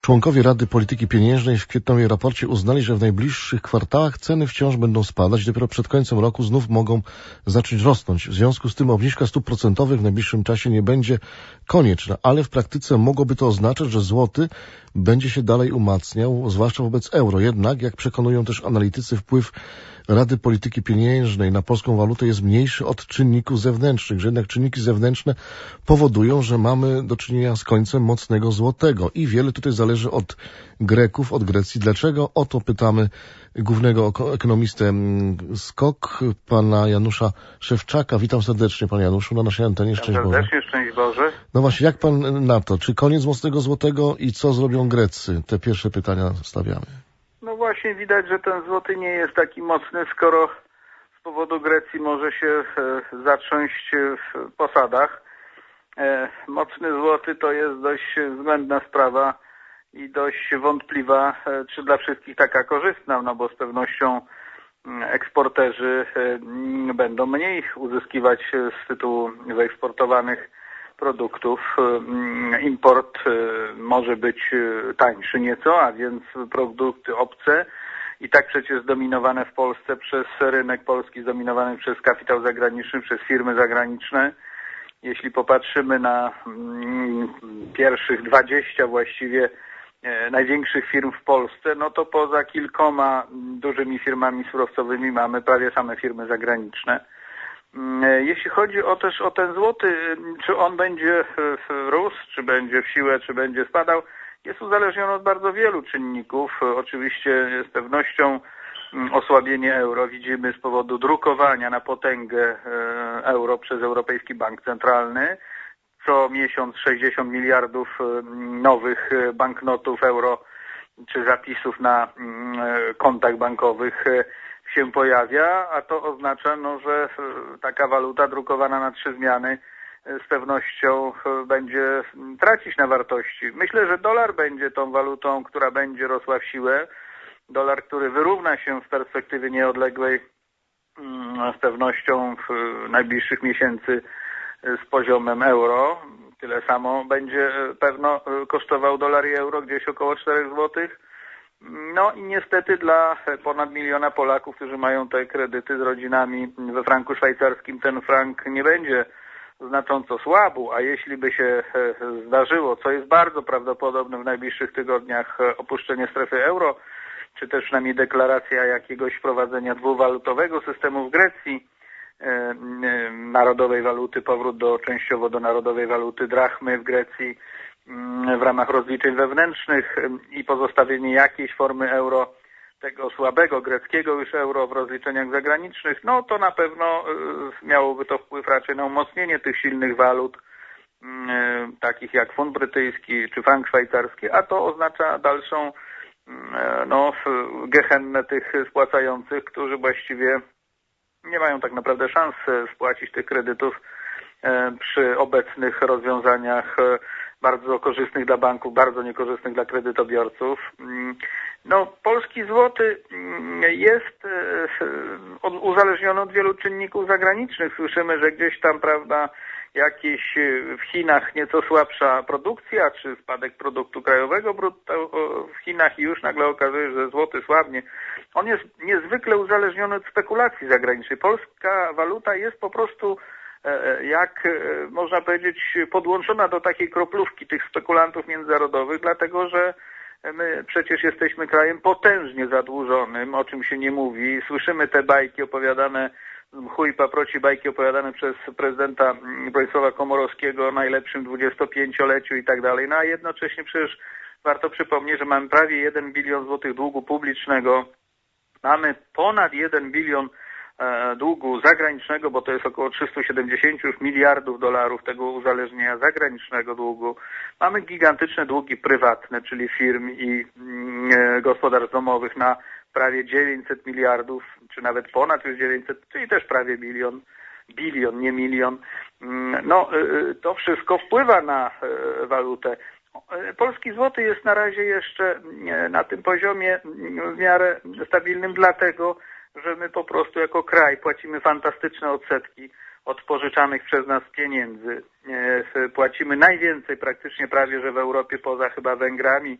Członkowie Rady Polityki Pieniężnej w kwietniowej raporcie uznali, że w najbliższych kwartałach ceny wciąż będą spadać, dopiero przed końcem roku znów mogą zacząć rosnąć. W związku z tym obniżka stóp procentowych w najbliższym czasie nie będzie konieczna, ale w praktyce mogłoby to oznaczać, że złoty będzie się dalej umacniał, zwłaszcza wobec euro. Jednak, jak przekonują też analitycy, wpływ Rady Polityki Pieniężnej na polską walutę jest mniejszy od czynników zewnętrznych, że jednak czynniki zewnętrzne powodują, że mamy do czynienia z końcem mocnego złotego i wiele tutaj zależy od Greków, od Grecji. Dlaczego? O to pytamy głównego ekonomistę SKOK, pana Janusza Szewczaka. Witam serdecznie, panie Januszu, na naszej antenie. Szczęść Boże. Serdecznie, szczęść Boże. No właśnie, jak pan na to? Czy koniec mocnego złotego i co zrobią Grecy? Te pierwsze pytania stawiamy. No właśnie widać, że ten złoty nie jest taki mocny, skoro z powodu Grecji może się zatrząść w posadach. Mocny złoty to jest dość względna sprawa i dość wątpliwa, czy dla wszystkich taka korzystna, no bo z pewnością eksporterzy będą mniej uzyskiwać z tytułu wyeksportowanych produktów. Import może być tańszy nieco, a więc produkty obce i tak przecież zdominowane w Polsce przez rynek polski, zdominowany przez kapitał zagraniczny, przez firmy zagraniczne. Jeśli popatrzymy na pierwszych 20 właściwie największych firm w Polsce, no to poza kilkoma dużymi firmami surowcowymi mamy prawie same firmy zagraniczne. Jeśli chodzi też o ten złoty, czy on będzie rósł, czy będzie w siłę, czy będzie spadał, jest uzależniony od bardzo wielu czynników. Oczywiście z pewnością osłabienie euro widzimy z powodu drukowania na potęgę euro przez Europejski Bank Centralny. Co miesiąc 60 miliardów nowych banknotów euro czy zapisów na kontach bankowych się pojawia, a to oznacza, że taka waluta drukowana na 3 zmiany z pewnością będzie tracić na wartości. Myślę, że dolar będzie tą walutą, która będzie rosła w siłę. Dolar, który wyrówna się w perspektywie nieodległej z pewnością w najbliższych miesięcy z poziomem euro. Tyle samo będzie pewno kosztował dolar i euro, gdzieś około 4 zł. No i niestety dla ponad 1 miliona Polaków, którzy mają te kredyty z rodzinami we franku szwajcarskim, ten frank nie będzie znacząco słabł, a jeśli by się zdarzyło, co jest bardzo prawdopodobne w najbliższych tygodniach, opuszczenie strefy euro, czy też przynajmniej deklaracja jakiegoś wprowadzenia dwuwalutowego systemu w Grecji, narodowej waluty, powrót częściowo do narodowej waluty drachmy w Grecji w ramach rozliczeń wewnętrznych i pozostawienie jakiejś formy euro, tego słabego greckiego już euro w rozliczeniach zagranicznych, no to na pewno miałoby to wpływ raczej na umocnienie tych silnych walut, takich jak funt brytyjski czy frank szwajcarski, a to oznacza dalszą gehennę tych spłacających, którzy właściwie nie mają tak naprawdę szans spłacić tych kredytów przy obecnych rozwiązaniach bardzo korzystnych dla banków, bardzo niekorzystnych dla kredytobiorców. Polski złoty jest uzależniony od wielu czynników zagranicznych. Słyszymy, że gdzieś tam, prawda, jakieś w Chinach nieco słabsza produkcja, czy spadek produktu krajowego brutto w Chinach i już nagle okazuje się, że złoty słabnie. On jest niezwykle uzależniony od spekulacji zagranicznej. Polska waluta jest po prostu, jak można powiedzieć, podłączona do takiej kroplówki tych spekulantów międzynarodowych, dlatego że my przecież jesteśmy krajem potężnie zadłużonym, o czym się nie mówi. Słyszymy te bajki opowiadane, chuj paproci bajki opowiadane przez prezydenta Bronisława Komorowskiego o najlepszym 25-leciu i tak dalej. No a jednocześnie przecież warto przypomnieć, że mamy prawie 1 bilion złotych długu publicznego. Mamy ponad 1 bilion długu zagranicznego, bo to jest około 370 miliardów dolarów tego uzależnienia zagranicznego długu. Mamy gigantyczne długi prywatne, czyli firm i gospodarstw domowych na prawie 900 miliardów, czy nawet ponad już 900, czyli też prawie bilion, nie milion. To wszystko wpływa na walutę. Polski złoty jest na razie jeszcze na tym poziomie w miarę stabilnym, dlatego że my po prostu jako kraj płacimy fantastyczne odsetki od pożyczanych przez nas pieniędzy. Płacimy najwięcej praktycznie prawie, że w Europie poza chyba Węgrami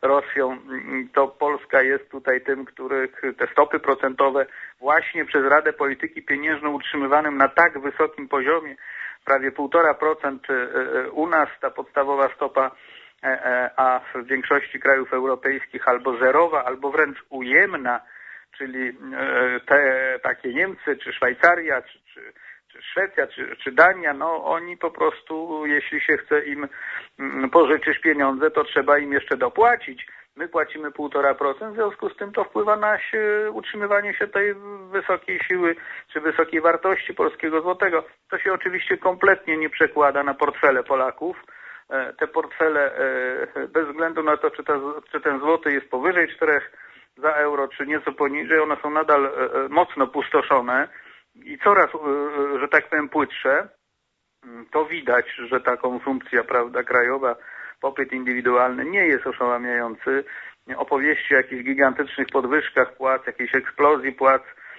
Rosją, to Polska jest tutaj tym, których te stopy procentowe właśnie przez Radę Polityki Pieniężnej utrzymywanym na tak wysokim poziomie, prawie 1,5% u nas ta podstawowa stopa, a w większości krajów europejskich albo zerowa, albo wręcz ujemna, czyli te takie Niemcy, czy Szwajcaria, czy Szwecja, czy Dania, no oni po prostu, jeśli się chce im pożyczyć pieniądze, to trzeba im jeszcze dopłacić. My płacimy 1,5%, w związku z tym to wpływa na utrzymywanie się tej wysokiej siły, czy wysokiej wartości polskiego złotego. To się oczywiście kompletnie nie przekłada na portfele Polaków. Te portfele, bez względu na to, czy ten złoty jest powyżej 4 za euro, czy nieco poniżej, one są nadal mocno pustoszone i coraz, że tak powiem, płytsze. To widać, że ta konsumpcja, prawda, krajowa, popyt indywidualny nie jest oszałamiający. Opowieści o jakichś gigantycznych podwyżkach płac, jakiejś eksplozji płac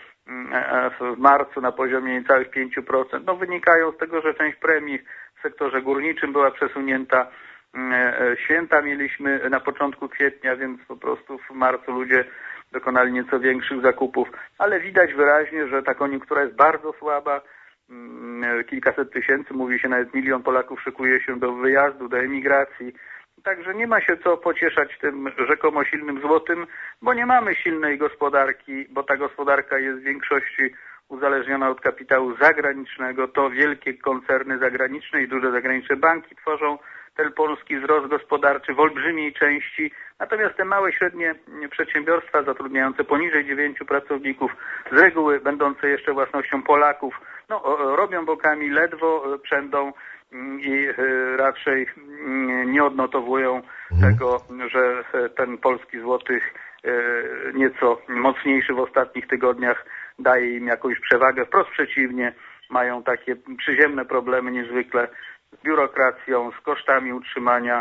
w marcu na poziomie niecałych 5%, no wynikają z tego, że część premii w sektorze górniczym była przesunięta. Święta mieliśmy na początku kwietnia, więc po prostu w marcu ludzie dokonali nieco większych zakupów, ale widać wyraźnie, że ta koniunktura jest bardzo słaba. Kilkaset tysięcy, mówi się nawet 1 milion Polaków szykuje się do wyjazdu, do emigracji. Także nie ma się co pocieszać tym rzekomo silnym złotym, bo nie mamy silnej gospodarki, bo ta gospodarka jest w większości uzależniona od kapitału zagranicznego. To wielkie koncerny zagraniczne i duże zagraniczne banki tworzą ten polski wzrost gospodarczy w olbrzymiej części. Natomiast te małe, średnie przedsiębiorstwa zatrudniające poniżej 9 pracowników, z reguły będące jeszcze własnością Polaków, no, robią bokami, ledwo przędą i raczej nie odnotowują tego, że ten polski złoty nieco mocniejszy w ostatnich tygodniach daje im jakąś przewagę. Wprost przeciwnie, mają takie przyziemne problemy niezwykle z biurokracją, z kosztami utrzymania,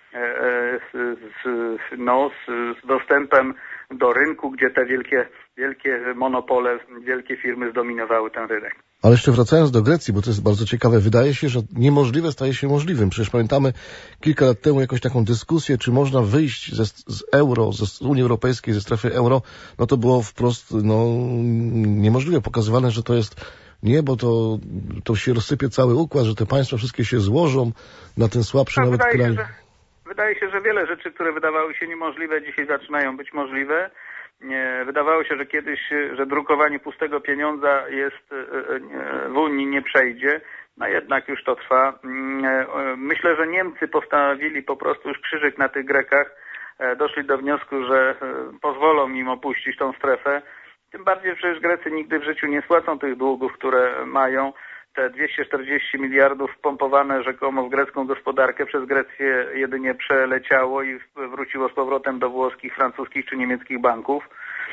z dostępem do rynku, gdzie te wielkie monopole, wielkie firmy zdominowały ten rynek. Ale jeszcze wracając do Grecji, bo to jest bardzo ciekawe, wydaje się, że niemożliwe staje się możliwym. Przecież pamiętamy kilka lat temu jakąś taką dyskusję, czy można wyjść z euro, z Unii Europejskiej, ze strefy euro, no to było wprost niemożliwe. Pokazywane, że to jest nie, bo to się rozsypie cały układ, że te państwa wszystkie się złożą na ten słabszy nawet kraj. Wydaje się, że wiele rzeczy, które wydawały się niemożliwe, dzisiaj zaczynają być możliwe. Wydawało się, że kiedyś, że drukowanie pustego pieniądza jest w Unii nie przejdzie, no jednak już to trwa. Myślę, że Niemcy postawili po prostu już krzyżyk na tych Grekach, doszli do wniosku, że pozwolą im opuścić tą strefę. Tym bardziej, że przecież Grecy nigdy w życiu nie spłacą tych długów, które mają. Te 240 miliardów pompowane rzekomo w grecką gospodarkę przez Grecję jedynie przeleciało i wróciło z powrotem do włoskich, francuskich czy niemieckich banków.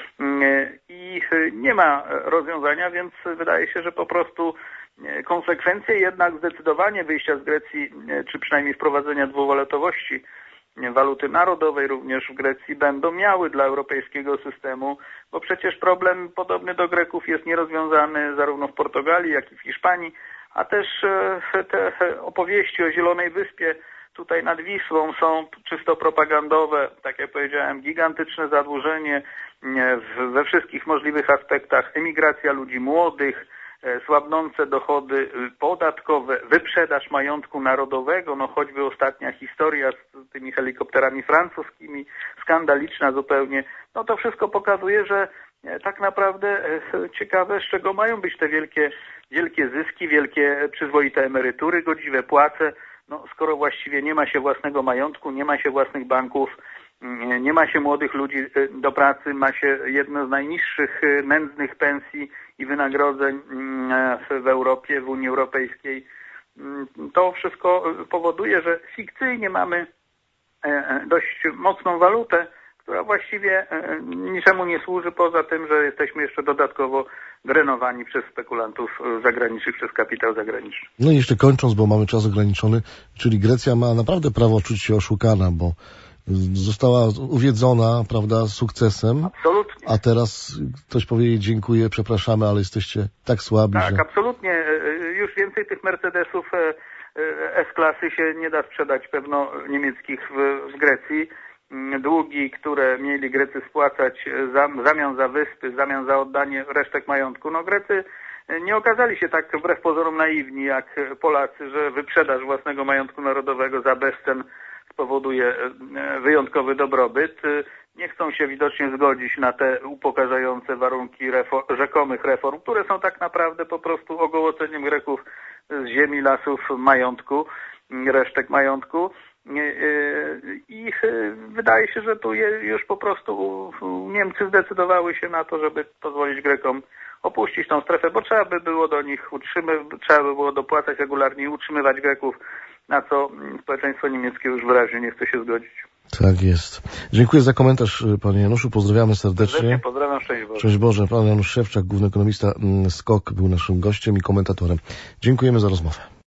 I nie ma rozwiązania, więc wydaje się, że po prostu konsekwencje jednak zdecydowanie wyjścia z Grecji, czy przynajmniej wprowadzenia dwuwalutowości, waluty narodowej również w Grecji będą miały dla europejskiego systemu, bo przecież problem podobny do Greków jest nierozwiązany zarówno w Portugalii, jak i w Hiszpanii, a też te opowieści o Zielonej Wyspie tutaj nad Wisłą są czysto propagandowe, tak jak powiedziałem, gigantyczne zadłużenie we wszystkich możliwych aspektach, emigracja ludzi młodych, słabnące dochody podatkowe, wyprzedaż majątku narodowego, no choćby ostatnia historia z tymi helikopterami francuskimi, skandaliczna zupełnie, no to wszystko pokazuje, że tak naprawdę ciekawe, z czego mają być te wielkie zyski, wielkie przyzwoite emerytury, godziwe płace, no skoro właściwie nie ma się własnego majątku, nie ma się własnych banków, nie ma się młodych ludzi do pracy, ma się jedno z najniższych nędznych pensji i wynagrodzeń w Europie, w Unii Europejskiej. To wszystko powoduje, że fikcyjnie mamy dość mocną walutę, która właściwie niczemu nie służy, poza tym, że jesteśmy jeszcze dodatkowo drenowani przez spekulantów zagranicznych, przez kapitał zagraniczny. No i jeszcze kończąc, bo mamy czas ograniczony, czyli Grecja ma naprawdę prawo czuć się oszukana, bo została uwiedzona, prawda, sukcesem. Absolutnie. A teraz ktoś powie jej dziękuję, przepraszamy, ale jesteście tak słabi, tak, że... absolutnie. Już więcej tych Mercedesów S-klasy się nie da sprzedać pewno niemieckich w Grecji. długi, które mieli Grecy spłacać w zamian za wyspy, w zamian za oddanie resztek majątku. No Grecy nie okazali się tak wbrew pozorom naiwni jak Polacy, że wyprzedaż własnego majątku narodowego za bezcen spowoduje wyjątkowy dobrobyt. Nie chcą się widocznie zgodzić na te upokarzające warunki rzekomych reform, które są tak naprawdę po prostu ogołoceniem Greków z ziemi, lasów, majątku, resztek majątku. I wydaje się, że tu już po prostu Niemcy zdecydowały się na to, żeby pozwolić Grekom opuścić tą strefę, bo trzeba by było do nich trzeba by było dopłacać regularnie i utrzymywać Greków, na co społeczeństwo niemieckie już wyraźnie nie chce się zgodzić. Tak jest. Dziękuję za komentarz, panie Januszu. Pozdrawiamy serdecznie. Pozdrawiam, szczęść Boże. Szczęść Boże. Pan Janusz Szewczak, główny ekonomista SKOK, był naszym gościem i komentatorem. Dziękujemy za rozmowę.